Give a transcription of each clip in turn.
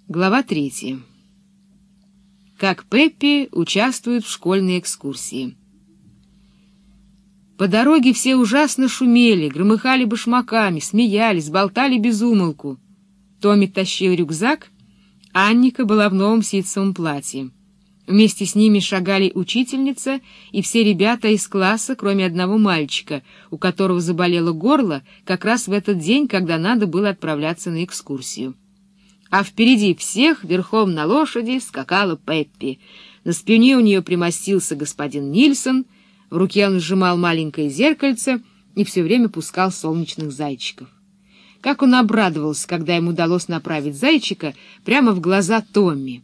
Глава 3. Как Пеппи участвует в школьной экскурсии. По дороге все ужасно шумели, громыхали башмаками, смеялись, болтали без умолку. Томми тащил рюкзак, Анника была в новом ситцевом платье. Вместе с ними шагали учительница и все ребята из класса, кроме одного мальчика, у которого заболело горло как раз в этот день, когда надо было отправляться на экскурсию. А впереди всех, верхом на лошади, скакала Пеппи. На спине у нее примостился господин Нильсон, в руке он сжимал маленькое зеркальце и все время пускал солнечных зайчиков. Как он обрадовался, когда ему удалось направить зайчика прямо в глаза Томми.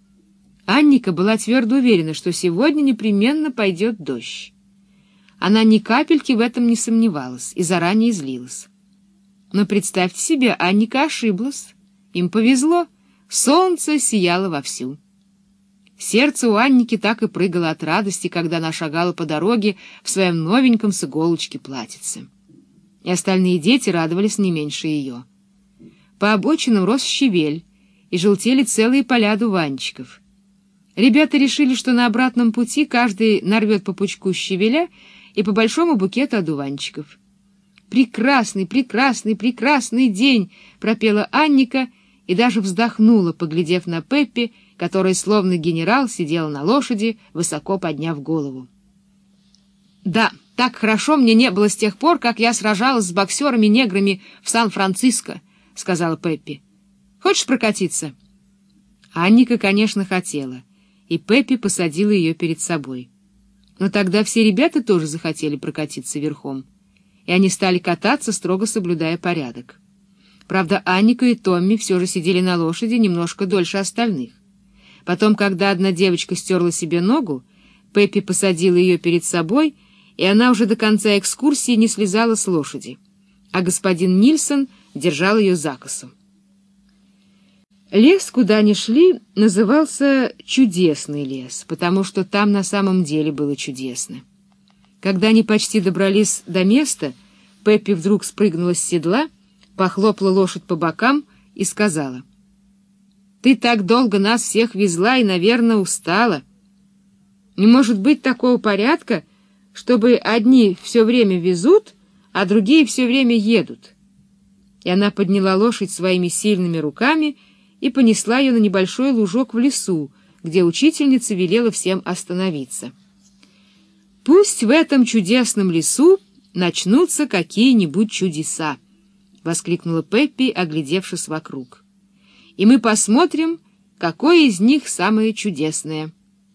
Анника была твердо уверена, что сегодня непременно пойдет дождь. Она ни капельки в этом не сомневалась и заранее злилась. Но представьте себе, Анника ошиблась. Им повезло, солнце сияло вовсю. Сердце у Анники так и прыгало от радости, когда она шагала по дороге в своем новеньком с иголочки платьице. И остальные дети радовались не меньше ее. По обочинам рос щавель, и желтели целые поля дуванчиков. Ребята решили, что на обратном пути каждый нарвет по пучку щавеля и по большому букету одуванчиков. «Прекрасный, прекрасный, прекрасный день!» — пропела Анника и даже вздохнула, поглядев на Пеппи, которая, словно генерал, сидела на лошади, высоко подняв голову. «Да, так хорошо мне не было с тех пор, как я сражалась с боксерами-неграми в Сан-Франциско», — сказала Пеппи. «Хочешь прокатиться?» Анника, конечно, хотела, и Пеппи посадила ее перед собой. Но тогда все ребята тоже захотели прокатиться верхом, и они стали кататься, строго соблюдая порядок. Правда, Анника и Томми все же сидели на лошади немножко дольше остальных. Потом, когда одна девочка стерла себе ногу, Пеппи посадила ее перед собой, и она уже до конца экскурсии не слезала с лошади, а господин Нильсон держал ее за косу. Лес, куда они шли, назывался «Чудесный лес», потому что там на самом деле было чудесно. Когда они почти добрались до места, Пеппи вдруг спрыгнула с седла, похлопала лошадь по бокам и сказала: «Ты так долго нас всех везла и, наверное, устала. Не может быть такого порядка, чтобы одни все время везут, а другие все время едут». И она подняла лошадь своими сильными руками и понесла ее на небольшой лужок в лесу, где учительница велела всем остановиться. «Пусть в этом чудесном лесу начнутся какие-нибудь чудеса», — воскликнула Пеппи, оглядевшись вокруг. «И мы посмотрим, какое из них самое чудесное».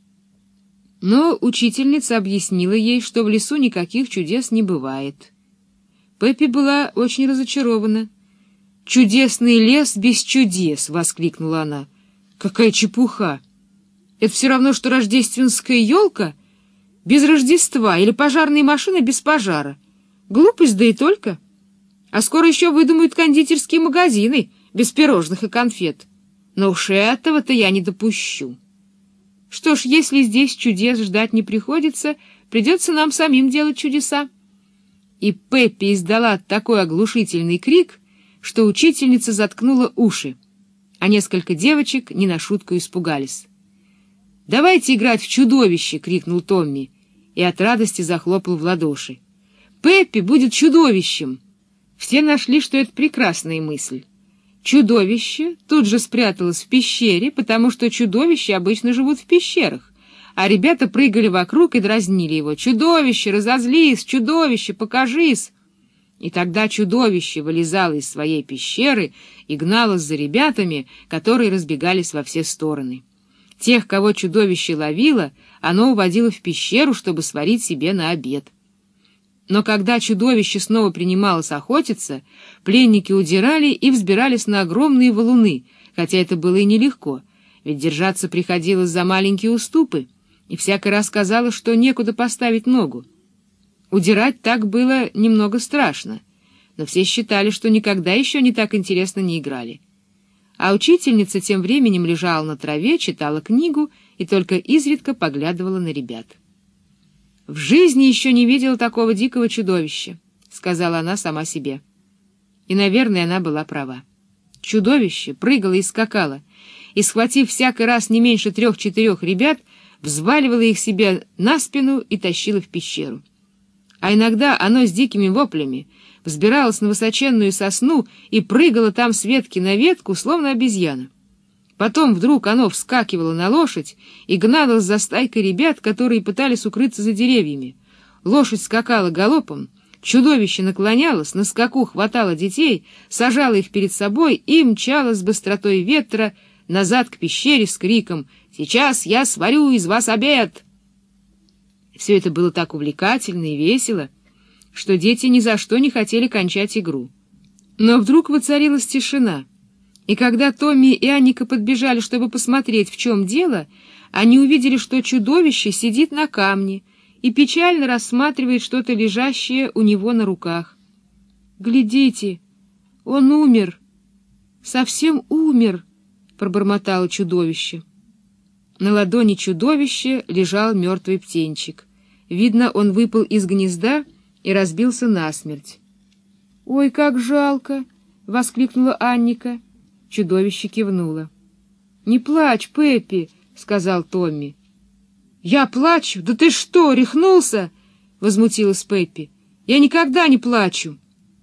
Но учительница объяснила ей, что в лесу никаких чудес не бывает. Пеппи была очень разочарована. «Чудесный лес без чудес!» — воскликнула она. «Какая чепуха! Это все равно, что рождественская елка без Рождества или пожарная машина без пожара. Глупость, да и только. А скоро еще выдумают кондитерские магазины без пирожных и конфет. Но уж этого-то я не допущу. Что ж, если здесь чудес ждать не приходится, придется нам самим делать чудеса». И Пеппи издала такой оглушительный крик, что учительница заткнула уши, а несколько девочек не на шутку испугались. «Давайте играть в чудовище!» — крикнул Томми и от радости захлопал в ладоши. «Пеппи будет чудовищем!» Все нашли, что это прекрасная мысль. Чудовище тут же спряталось в пещере, потому что чудовища обычно живут в пещерах, а ребята прыгали вокруг и дразнили его. «Чудовище, разозлись! Чудовище, покажись!» И тогда чудовище вылезало из своей пещеры и гналось за ребятами, которые разбегались во все стороны. Тех, кого чудовище ловило, оно уводило в пещеру, чтобы сварить себе на обед. Но когда чудовище снова принималось охотиться, пленники удирали и взбирались на огромные валуны, хотя это было и нелегко, ведь держаться приходилось за маленькие уступы, и всякий раз казалось, что некуда поставить ногу. Удирать так было немного страшно, но все считали, что никогда еще не так интересно не играли. А учительница тем временем лежала на траве, читала книгу и только изредка поглядывала на ребят. «В жизни еще не видела такого дикого чудовища», — сказала она сама себе. И, наверное, она была права. Чудовище прыгало и скакало, и, схватив всякий раз не меньше 3-4 ребят, взваливало их себе на спину и тащило в пещеру. А иногда оно с дикими воплями взбиралось на высоченную сосну и прыгало там с ветки на ветку, словно обезьяна. Потом вдруг оно вскакивало на лошадь и гналось за стайкой ребят, которые пытались укрыться за деревьями. Лошадь скакала галопом, чудовище наклонялось, на скаку хватало детей, сажало их перед собой и мчалось с быстротой ветра назад к пещере с криком «Сейчас я сварю из вас обед!». Все это было так увлекательно и весело, что дети ни за что не хотели кончать игру. Но вдруг воцарилась тишина, и когда Томми и Анника подбежали, чтобы посмотреть, в чем дело, они увидели, что чудовище сидит на камне и печально рассматривает что-то лежащее у него на руках. «Глядите, он умер, совсем умер», — пробормотало чудовище. На ладони чудовища лежал мертвый птенчик. Видно, он выпал из гнезда и разбился насмерть. «Ой, как жалко!» — воскликнула Анника. Чудовище кивнуло. «Не плачь, Пеппи!» — сказал Томми. «Я плачу? Да ты что, рехнулся?» — возмутилась Пеппи. «Я никогда не плачу!»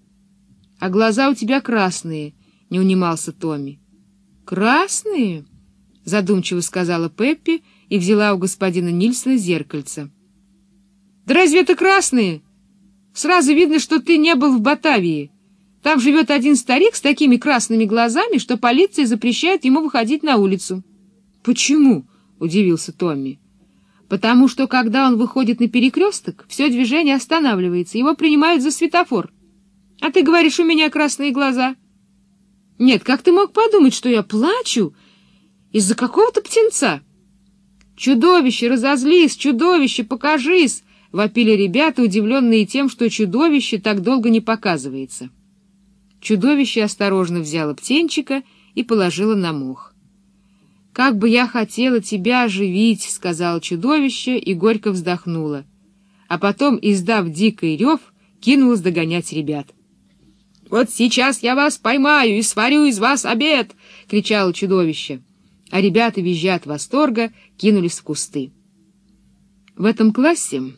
«А глаза у тебя красные!» — не унимался Томми. «Красные?» — задумчиво сказала Пеппи и взяла у господина Нильсона зеркальце. «Да разве это красные? Сразу видно, что ты не был в Батавии. Там живет один старик с такими красными глазами, что полиция запрещает ему выходить на улицу». «Почему?» — удивился Томми. «Потому что, когда он выходит на перекресток, все движение останавливается, его принимают за светофор. А ты говоришь, у меня красные глаза». «Нет, как ты мог подумать, что я плачу из-за какого-то птенца?» «Чудовище, разозлись! Чудовище, покажись!» — вопили ребята, удивленные тем, что чудовище так долго не показывается. Чудовище осторожно взяло птенчика и положило на мох. «Как бы я хотела тебя оживить!» — сказала чудовище и горько вздохнула. А потом, издав дикий рев, кинулась догонять ребят. «Вот сейчас я вас поймаю и сварю из вас обед!» — кричало чудовище. А ребята, визжа от восторга, кинулись в кусты. В этом классе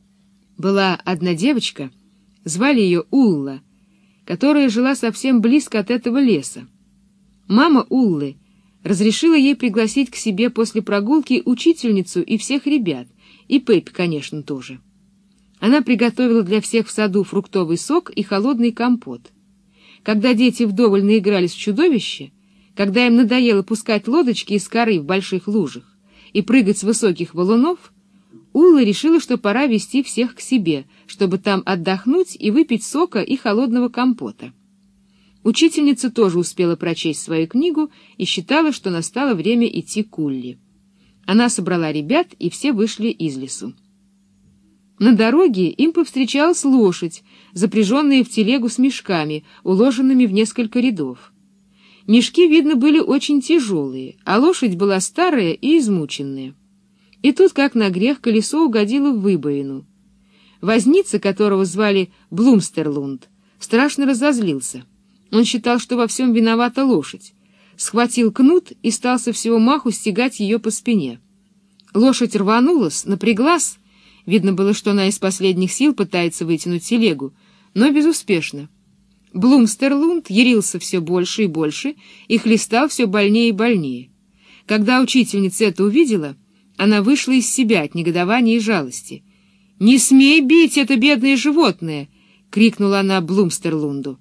была одна девочка, звали ее Улла, которая жила совсем близко от этого леса. Мама Уллы разрешила ей пригласить к себе после прогулки учительницу и всех ребят, и Пеппи, конечно, тоже. Она приготовила для всех в саду фруктовый сок и холодный компот. Когда дети вдоволь наигрались в чудовище, когда им надоело пускать лодочки из коры в больших лужах и прыгать с высоких валунов, Улла решила, что пора вести всех к себе, чтобы там отдохнуть и выпить сока и холодного компота. Учительница тоже успела прочесть свою книгу и считала, что настало время идти к Улле. Она собрала ребят, и все вышли из лесу. На дороге им повстречалась лошадь, запряженная в телегу с мешками, уложенными в несколько рядов. Мешки, видно, были очень тяжелые, а лошадь была старая и измученная. И тут, как на грех, колесо угодило в выбоину. Возница, которого звали Блумстерлунд, страшно разозлился. Он считал, что во всем виновата лошадь. Схватил кнут и стал со всего маху стегать ее по спине. Лошадь рванулась, напряглась. Видно было, что она из последних сил пытается вытянуть телегу, но безуспешно. Блумстерлунд ярился все больше и больше и хлестал все больнее и больнее. Когда учительница это увидела, она вышла из себя от негодования и жалости. «Не смей бить это бедное животное!» — крикнула она Блумстерлунду.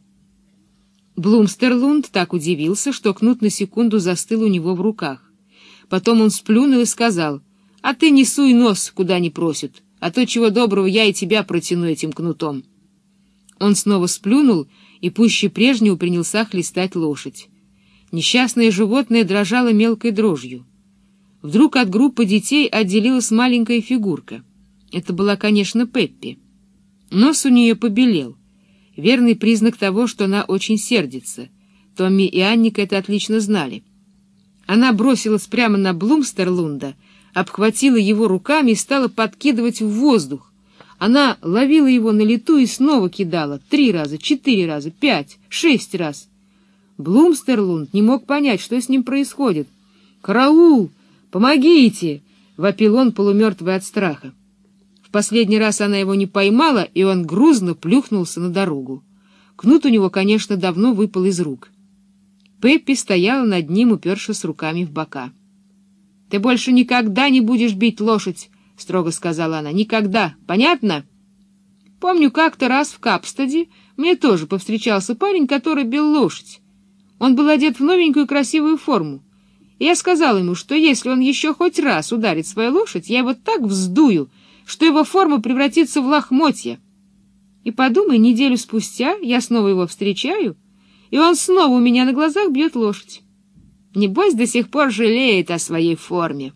Блумстерлунд так удивился, что кнут на секунду застыл у него в руках. Потом он сплюнул и сказал: «А ты не суй нос, куда не просят, а то чего доброго я и тебя протяну этим кнутом». Он снова сплюнул и пуще прежнего принялся хлестать лошадь. Несчастное животное дрожало мелкой дрожью. Вдруг от группы детей отделилась маленькая фигурка. Это была, конечно, Пеппи. Нос у нее побелел. Верный признак того, что она очень сердится. Томми и Анника это отлично знали. Она бросилась прямо на Блумстерлунда, обхватила его руками и стала подкидывать в воздух. Она ловила его на лету и снова кидала 3 раза, 4 раза, 5, 6 раз. Блумстерлунд не мог понять, что с ним происходит. «Караул! Помогите!» — вопил он, полумертвый от страха. В последний раз она его не поймала, и он грузно плюхнулся на дорогу. Кнут у него, конечно, давно выпал из рук. Пеппи стояла над ним, упершись руками в бока. — Ты больше никогда не будешь бить лошадь, — строго сказала она. — Никогда. Понятно? Помню, как-то раз в Капстаде мне тоже повстречался парень, который бил лошадь. Он был одет в новенькую красивую форму. И я сказала ему, что если он еще хоть раз ударит свою лошадь, я его так вздую, что его форма превратится в лохмотья. И подумай, неделю спустя я снова его встречаю, и он снова у меня на глазах бьет лошадь. Небось, до сих пор жалеет о своей форме.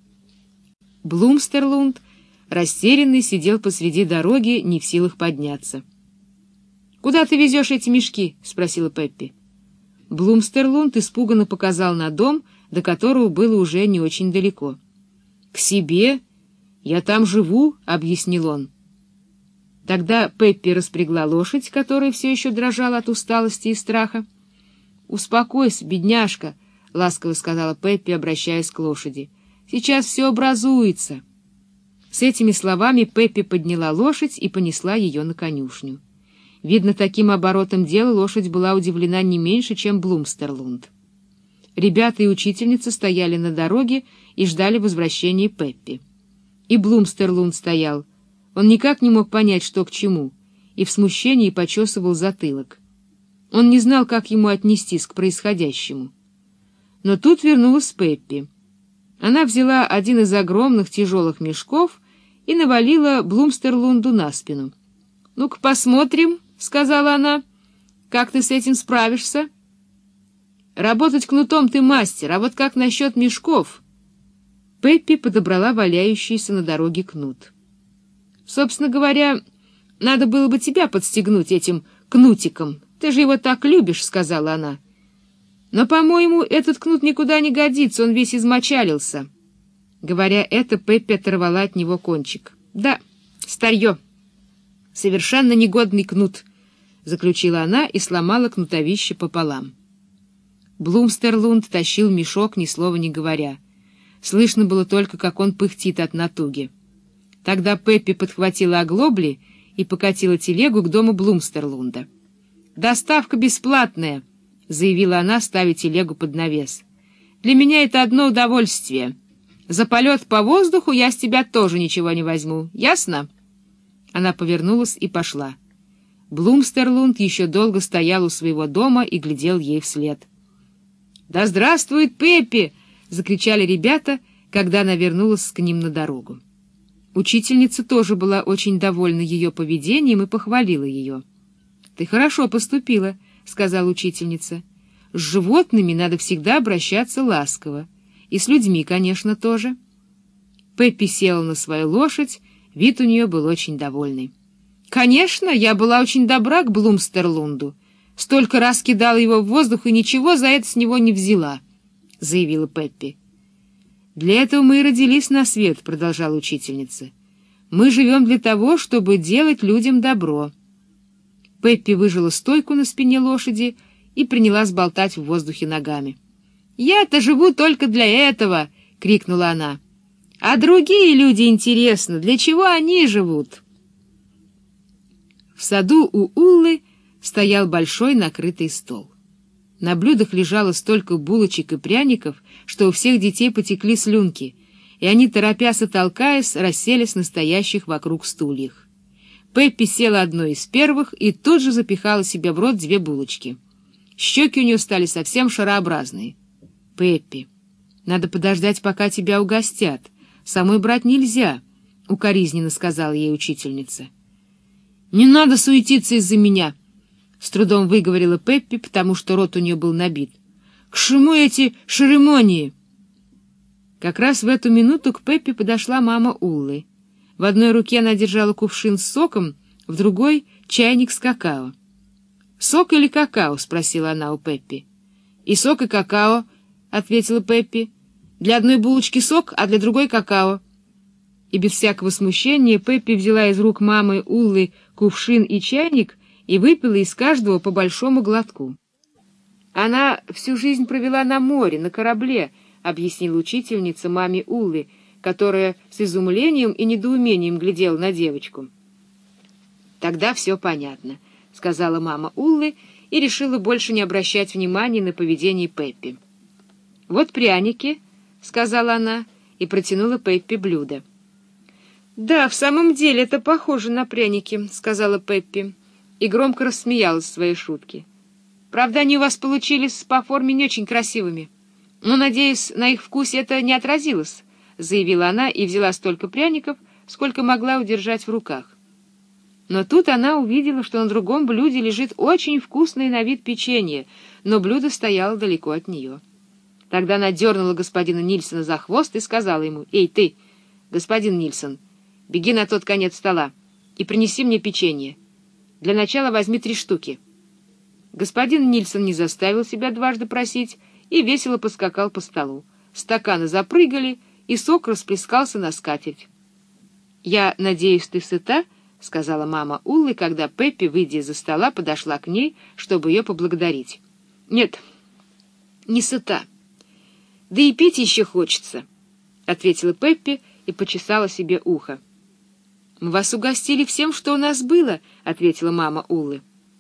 Блумстерлунд, растерянный, сидел посреди дороги, не в силах подняться. — Куда ты везешь эти мешки? — спросила Пеппи. Блумстерлунд испуганно показал на дом, до которого было уже не очень далеко. — К себе? Я там живу, — объяснил он. Тогда Пеппи распрягла лошадь, которая все еще дрожала от усталости и страха. — Успокойся, бедняжка, — ласково сказала Пеппи, обращаясь к лошади. — Сейчас все образуется. С этими словами Пеппи подняла лошадь и понесла ее на конюшню. Видно, таким оборотом дела лошадь была удивлена не меньше, чем Блумстерлунд. Ребята и учительница стояли на дороге и ждали возвращения Пеппи. И Блумстерлунд стоял. Он никак не мог понять, что к чему, и в смущении почесывал затылок. Он не знал, как ему отнестись к происходящему. Но тут вернулась Пеппи. Она взяла один из огромных тяжелых мешков и навалила Блумстерлунду на спину. — Ну-ка посмотрим, — сказала она, — как ты с этим справишься? — Работать кнутом ты мастер, а вот как насчет мешков? Пеппи подобрала валяющийся на дороге кнут. — Собственно говоря, надо было бы тебя подстегнуть этим кнутиком. Ты же его так любишь, — сказала она. Но, по-моему, этот кнут никуда не годится, он весь измочалился. Говоря это, Пеппи оторвала от него кончик. — Да, старье. Совершенно негодный кнут, — заключила она и сломала кнутовище пополам. Блумстерлунд тащил мешок, ни слова не говоря. Слышно было только, как он пыхтит от натуги. Тогда Пеппи подхватила оглобли и покатила телегу к дому Блумстерлунда. — Доставка бесплатная, — заявила она, ставя телегу под навес. — Для меня это одно удовольствие. За полет по воздуху я с тебя тоже ничего не возьму. Ясно? Она повернулась и пошла. Блумстерлунд еще долго стоял у своего дома и глядел ей вслед. — Да здравствует Пеппи! — закричали ребята, когда она вернулась к ним на дорогу. Учительница тоже была очень довольна ее поведением и похвалила ее. — Ты хорошо поступила, — сказала учительница. — С животными надо всегда обращаться ласково. И с людьми, конечно, тоже. Пеппи села на свою лошадь, вид у нее был очень довольный. — Конечно, я была очень добра к Блумстерлунду. Столько раз кидала его в воздух и ничего за это с него не взяла, — заявила Пеппи. — Для этого мы и родились на свет, — продолжала учительница. — Мы живем для того, чтобы делать людям добро. Пеппи выжила стойку на спине лошади и принялась болтать в воздухе ногами. — Я-то живу только для этого! — крикнула она. — А другие люди, интересно, для чего они живут? В саду у Уллы стоял большой накрытый стол. На блюдах лежало столько булочек и пряников, что у всех детей потекли слюнки, и они, торопясь и толкаясь, расселись на стоящих вокруг стульях. Пеппи села одной из первых и тут же запихала себе в рот 2 булочки. Щеки у нее стали совсем шарообразные. — Пеппи, надо подождать, пока тебя угостят. Самой брать нельзя, — укоризненно сказала ей учительница. — Не надо суетиться из-за меня, — с трудом выговорила Пеппи, потому что рот у нее был набит. — К чему эти церемонии? Как раз в эту минуту к Пеппи подошла мама Уллы. В одной руке она держала кувшин с соком, в другой — чайник с какао. — Сок или какао? — спросила она у Пеппи. — И сок, и какао, — ответила Пеппи. — Для одной булочки сок, а для другой — какао. И без всякого смущения Пеппи взяла из рук мамы Уллы кувшин и чайник и выпила из каждого по большому глотку. Она всю жизнь провела на море, на корабле, — объяснила учительница маме Уллы, которая с изумлением и недоумением глядела на девочку. «Тогда все понятно», — сказала мама Уллы и решила больше не обращать внимания на поведение Пеппи. «Вот пряники», — сказала она и протянула Пеппи блюдо. «Да, в самом деле это похоже на пряники», — сказала Пеппи и громко рассмеялась в своей шутке. «Правда, они у вас получились по форме не очень красивыми. Но, надеюсь, на их вкусе это не отразилось», — заявила она и взяла столько пряников, сколько могла удержать в руках. Но тут она увидела, что на другом блюде лежит очень вкусное на вид печенье, но блюдо стояло далеко от нее. Тогда она дернула господина Нильсона за хвост и сказала ему: «Эй, ты, господин Нильсон, беги на тот конец стола и принеси мне печенье. Для начала возьми 3 штуки». Господин Нильсон не заставил себя дважды просить и весело поскакал по столу. Стаканы запрыгали, и сок расплескался на скатерть. «Я надеюсь, ты сыта?» — сказала мама Уллы, когда Пеппи, выйдя из-за стола, подошла к ней, чтобы ее поблагодарить. «Нет, не сыта. Да и пить еще хочется», — ответила Пеппи и почесала себе ухо. «Мы вас угостили всем, что у нас было», — ответила мама Уллы.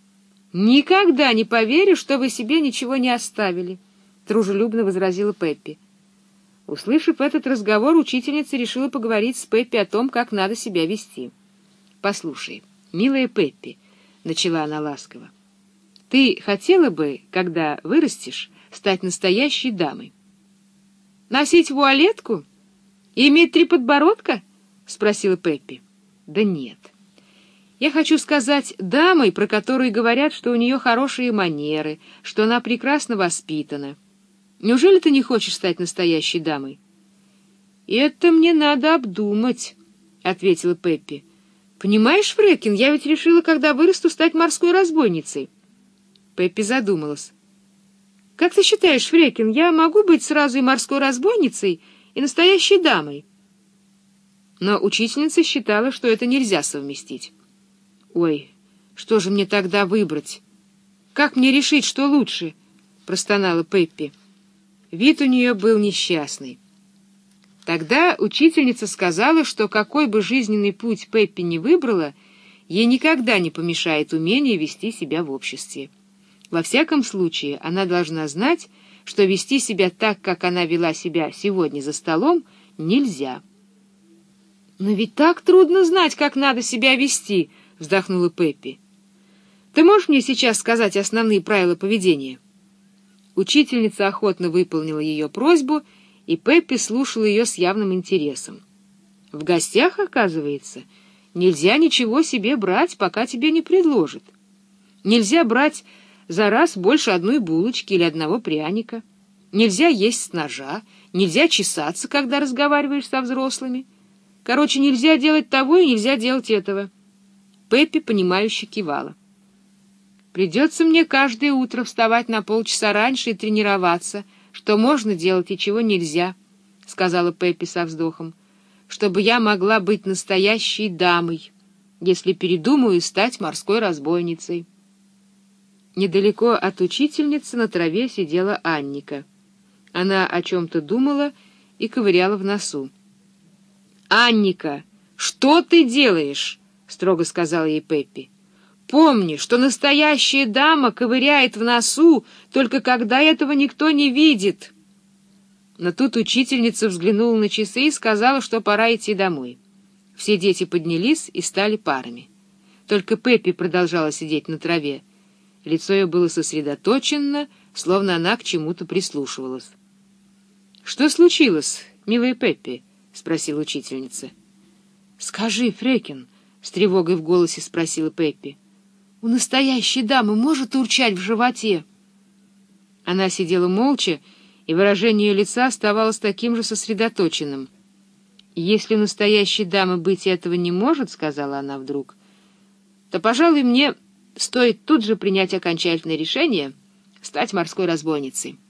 «Никогда не поверю, что вы себе ничего не оставили», — дружелюбно возразила Пеппи. Услышав этот разговор, учительница решила поговорить с Пеппи о том, как надо себя вести. «Послушай, милая Пеппи», — начала она ласково, — «ты хотела бы, когда вырастешь, стать настоящей дамой?» «Носить вуалетку? И иметь 3 подбородка?» — спросила Пеппи. «Да нет. Я хочу сказать дамой, про которую говорят, что у нее хорошие манеры, что она прекрасно воспитана. Неужели ты не хочешь стать настоящей дамой?» «Это мне надо обдумать», — ответила Пеппи. «Понимаешь, Фрекин, я ведь решила, когда вырасту, стать морской разбойницей». Пеппи задумалась. «Как ты считаешь, Фрекин, я могу быть сразу и морской разбойницей, и настоящей дамой?» Но учительница считала, что это нельзя совместить. «Ой, что же мне тогда выбрать? Как мне решить, что лучше?» — простонала Пеппи. Вид у нее был несчастный. Тогда учительница сказала, что какой бы жизненный путь Пеппи ни выбрала, ей никогда не помешает умение вести себя в обществе. Во всяком случае, она должна знать, что вести себя так, как она вела себя сегодня за столом, нельзя. «Но ведь так трудно знать, как надо себя вести», — вздохнула Пеппи. «Ты можешь мне сейчас сказать основные правила поведения?» Учительница охотно выполнила ее просьбу, и Пеппи слушала ее с явным интересом. «В гостях, оказывается, нельзя ничего себе брать, пока тебе не предложат. Нельзя брать за раз больше 1 булочки или 1 пряника. Нельзя есть с ножа, нельзя чесаться, когда разговариваешь со взрослыми. Короче, нельзя делать того и нельзя делать этого». Пеппи, понимающе кивала. «Придется мне каждое утро вставать на полчаса раньше и тренироваться, что можно делать и чего нельзя», — сказала Пеппи со вздохом, «чтобы я могла быть настоящей дамой, если передумаю стать морской разбойницей». Недалеко от учительницы на траве сидела Анника. Она о чем-то думала и ковыряла в носу. «Анника, что ты делаешь?» — строго сказала ей Пеппи. «Помни, что настоящая дама ковыряет в носу, только когда этого никто не видит». Но тут учительница взглянула на часы и сказала, что пора идти домой. Все дети поднялись и стали парами. Только Пеппи продолжала сидеть на траве. Лицо ее было сосредоточено, словно она к чему-то прислушивалась. «Что случилось, милая Пеппи?» — спросила учительница. «Скажи, Фрекин», — с тревогой в голосе спросила Пеппи, — «у настоящей дамы может урчать в животе?» Она сидела молча, и выражение ее лица оставалось таким же сосредоточенным. «Если у настоящей дамы быть этого не может, — сказала она вдруг, — то, пожалуй, мне стоит тут же принять окончательное решение стать морской разбойницей».